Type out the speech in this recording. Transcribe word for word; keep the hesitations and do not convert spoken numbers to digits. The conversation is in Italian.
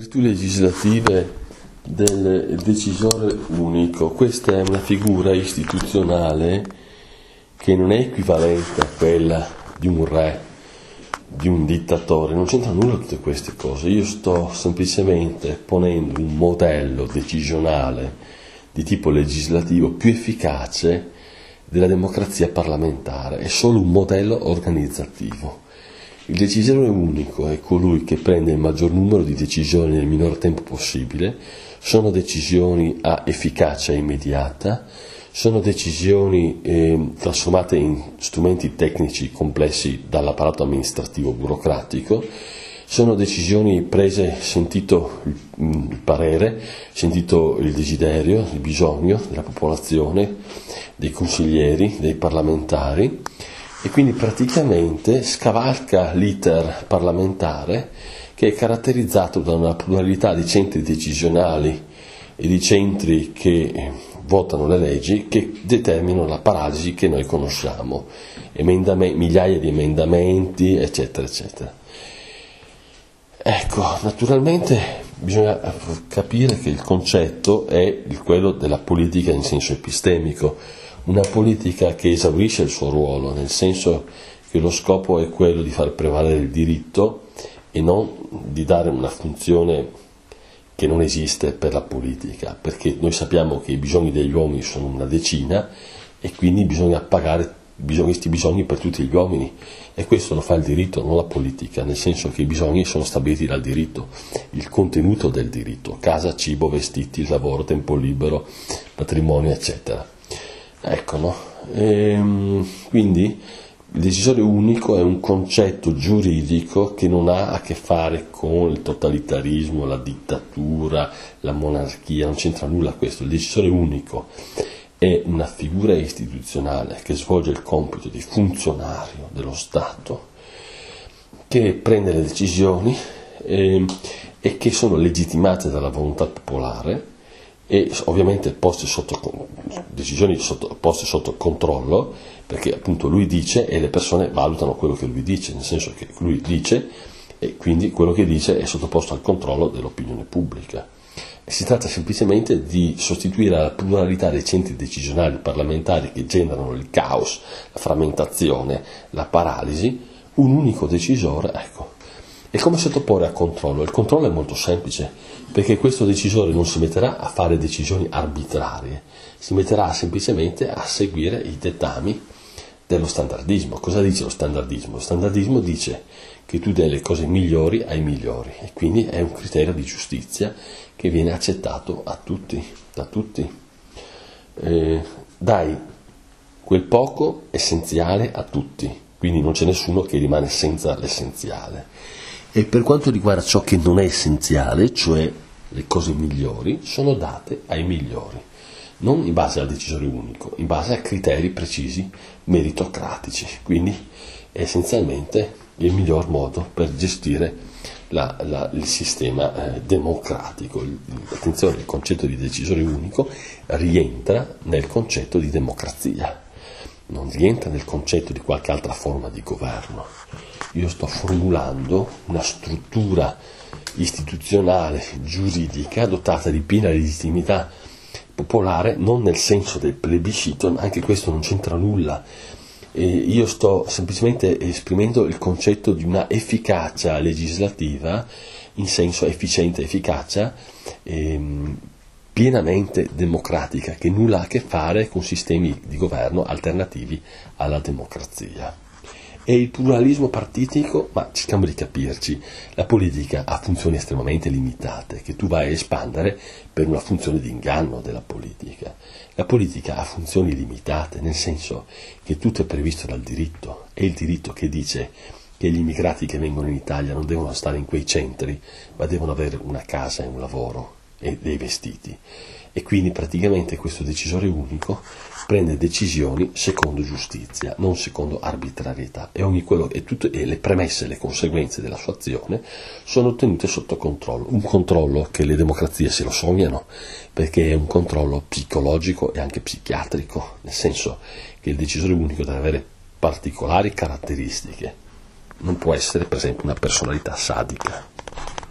Virtù legislative del decisore unico. Questa è una figura istituzionale che non è equivalente a quella di un re, di un dittatore, non c'entra nulla con tutte queste cose. Io sto semplicemente ponendo un modello decisionale di tipo legislativo più efficace della democrazia parlamentare, è solo un modello organizzativo. Il decisore unico è colui che prende il maggior numero di decisioni nel minor tempo possibile, sono decisioni a efficacia immediata, sono decisioni eh, trasformate in strumenti tecnici complessi dall'apparato amministrativo burocratico, sono decisioni prese sentito il, il parere, sentito il desiderio, il bisogno della popolazione, dei consiglieri, dei parlamentari, e quindi praticamente scavalca l'iter parlamentare che è caratterizzato da una pluralità di centri decisionali e di centri che votano le leggi che determinano la paralisi che noi conosciamo, Emendame- migliaia di emendamenti, eccetera, eccetera. Ecco, naturalmente bisogna capire che il concetto è quello della politica in senso epistemico, una politica che esaurisce il suo ruolo, nel senso che lo scopo è quello di far prevalere il diritto e non di dare una funzione che non esiste per la politica, perché noi sappiamo che i bisogni degli uomini sono una decina e quindi bisogna pagare questi bisogni per tutti gli uomini, e questo lo fa il diritto, non la politica, nel senso che i bisogni sono stabiliti dal diritto, il contenuto del diritto, casa, cibo, vestiti, lavoro, tempo libero, patrimonio, eccetera. Ecco, no? Ehm, quindi il decisore unico è un concetto giuridico che non ha a che fare con il totalitarismo, la dittatura, la monarchia, non c'entra nulla questo. Il decisore unico è una figura istituzionale che svolge il compito di funzionario dello Stato, che prende le decisioni eh, e che sono legittimate dalla volontà popolare e ovviamente poste sotto, decisioni sotto, poste sotto controllo, perché appunto lui dice e le persone valutano quello che lui dice, nel senso che lui dice e quindi quello che dice è sottoposto al controllo dell'opinione pubblica. Si tratta semplicemente di sostituire alla pluralità dei centri decisionali parlamentari che generano il caos, la frammentazione, la paralisi, un unico decisore, ecco. E come sottoporre a controllo? Il controllo è molto semplice, perché questo decisore non si metterà a fare decisioni arbitrarie, si metterà semplicemente a seguire i dettami dello standardismo. Cosa dice lo standardismo? Lo standardismo dice che tu dai le cose migliori ai migliori, e quindi è un criterio di giustizia che viene accettato a tutti, da tutti. Eh, dai quel poco essenziale a tutti, quindi non c'è nessuno che rimane senza l'essenziale. E per quanto riguarda ciò che non è essenziale, cioè le cose migliori, sono date ai migliori, non in base al decisore unico, in base a criteri precisi meritocratici, quindi è essenzialmente il miglior modo per gestire la, la, il sistema eh, democratico. Il, attenzione, il concetto di decisore unico rientra nel concetto di democrazia, non rientra nel concetto di qualche altra forma di governo. Io sto formulando una struttura istituzionale, giuridica, dotata di piena legittimità popolare, non nel senso del plebiscito, anche questo non c'entra nulla. E io sto semplicemente esprimendo il concetto di una efficacia legislativa in senso efficiente, efficacia, ehm, pienamente democratica, che nulla ha a che fare con sistemi di governo alternativi alla democrazia. E il pluralismo partitico, ma cerchiamo di capirci, la politica ha funzioni estremamente limitate che tu vai a espandere per una funzione di inganno della politica. La politica ha funzioni limitate, nel senso che tutto è previsto dal diritto, è il diritto che dice che gli immigrati che vengono in Italia non devono stare in quei centri, ma devono avere una casa e un lavoro e dei vestiti. E quindi praticamente questo decisore unico prende decisioni secondo giustizia, non secondo arbitrarietà, e ogni quello e tutte e le premesse e le conseguenze della sua azione sono tenute sotto controllo. Un controllo che le democrazie se lo sognano, perché è un controllo psicologico e anche psichiatrico, nel senso che il decisore unico deve avere particolari caratteristiche, non può essere per esempio una personalità sadica.